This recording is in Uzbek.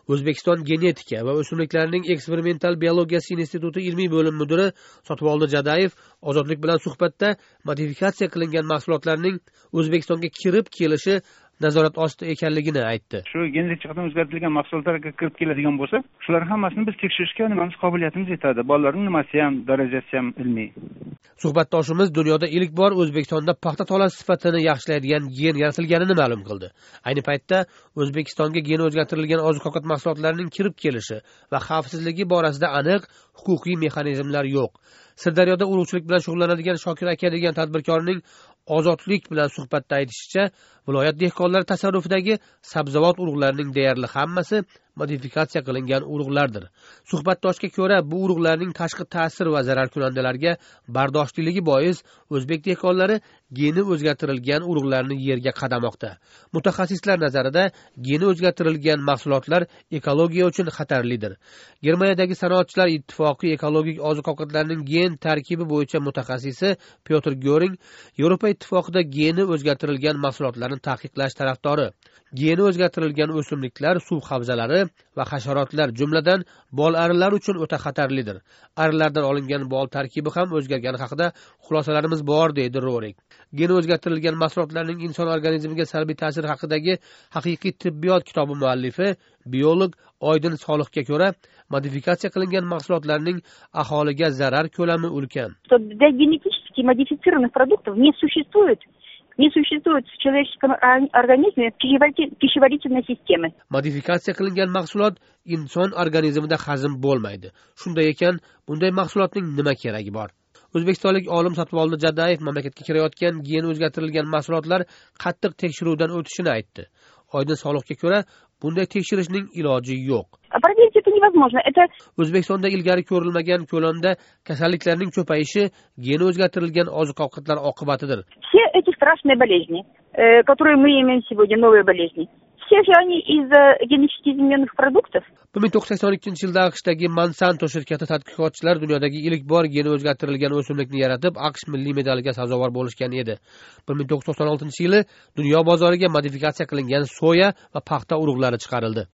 O'zbekiston genetika va o'simliklarning eksperimental biologiyasi instituti ilmiy bo'lim mudiri Sotvoldi Jadayev Ozodlik bilan suhbatda modifikatsiya qilingan mahsulotlarning O'zbekistonga kirib kelishi nazorat ostida ekanligini aytdi. Shu genetik jihatdan o'zgartirilgan mahsulotlarga kirib keladigan bo'lsa, shular hammasini biz tekshirishga nimamiz qobiliyatimiz yetadi. Bolalarning nimasi ham, darajasi ham ilmiy. Suhbatdoshimiz dunyoda ilk bor O'zbekistonda paxta tolasi sifatini yaxshilaydigan gen yaratilganini ma'lum qildi. Ayni paytda O'zbekistonga geni o'zgartirilgan oziq-ovqat mahsulotlarining kirib kelishi va xavfsizligi borasida aniq huquqiy mexanizmlar yo'q. Sirdaryoda urug'chilik bilan shug'ullanadigan Shokir aka degan tadbirkorning Ozodlik bilan suhbatda aytishicha, viloyat dehqonlari tasarrufidagi sabzavot urug'larining deyarli hammasi modifikatsiya qilingan urug'lardir. Suhbatdoshga ko'ra, bu urug'larning tashqi ta'sir va zararkunandalarga bardoshliligi bois o'zbek dehqonlari geni o'zgartirilgan urug'larni yerga qadamoqda. Mutaxassislar nazarida geni o'zgartirilgan mahsulotlar ekologiya uchun xatarlidir. Germaniyadagi sanoatchilar ittifoqi ekologik oziq-ovqatlarning gen tarkibi bo'yicha mutaxassisi Pyotr Göring Yevropa ittifoqida geni o'zgartirilgan mahsulotlarni taqiqlash tarafdori. Geni o'zgartirilgan o'simliklar, suv havzalari va hasharotlar, jumladan bol arilar uchun o'ta xatarlidir. Arilardan olingan bol tarkibi ham o'zgargani haqida xulosalarimiz bor, deydi Rorik. Geni o'zgartirilgan mahsulotlarning inson organizmiga salbiy ta'siri haqidagi Haqiqiy tibbiyot kitobi muallifi, biolog Oydin Soliqga ko'ra, modifikatsiya qilingan mahsulotlarning aholiga zarar ko'lami ulkan. Для генетически модифицированных продуктов не существует в человеческом организме пищеварительной системы. Modifikatsiya qilingan mahsulot inson organizmida hazm bo'lmaydi. Shunday ekan, bunday mahsulotning nima keragi bor? O'zbekistonlik olim Sotvoldi Jadayev mamlakatga kirayotgan geni o'zgartirilgan mahsulotlar qattiq tekshiruvdan o'tishini aytdi. Oydin Soliqga ko'ra, bunday tekshirishning iloji yo'q. Проверить это невозможно. Это O'zbekistonda ilgari ko'rilmagan ko'lamda kasalliklarning ko'payishi geni o'zgartirilgan oziq-ovqatlar oqibatidir. все эти страшные болезни, которые мы имеем сегодня, новые болезни, все же они из-за генетически измененных продуктов. 1982-yilda AQShdagi Monsanto shirkati tadqiqotchilar dunyodagi ilk bor geni o'zgartirilgan o'simlikni yaratib, AQSh milliy medaliga sazovor bo'lishgan edi. 1996-yili dunyo bozoriga modifikatsiya qilingan soya va paxta urug'lari chiqarildi.